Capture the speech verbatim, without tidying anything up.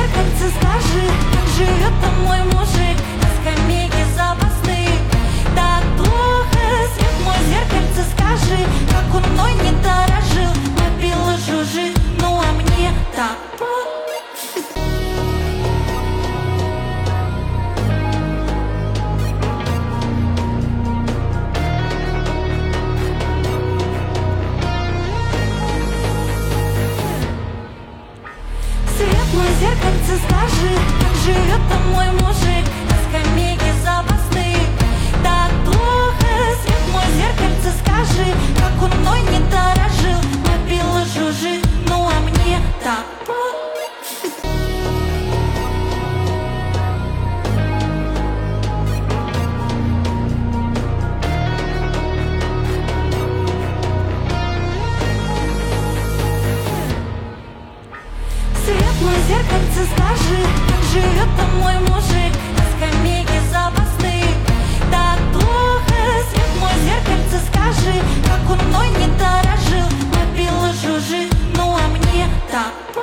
зеркальце, скажи, как живет там мой мужик на скамейке запасных. Так плохо, свет мой, зеркальце, скажи, как он мной не дорожил. Мобила жужжит, ну а мне так плохо. Зеркальце, скажи, как живет там мой мужик на скамейке запасных. Так плохо, свет мой, зеркальце, скажи, как он мной не дорожил. Мобила жужжит, ну а мне так плохо. Зеркальце, скажи, как живет там мой мужик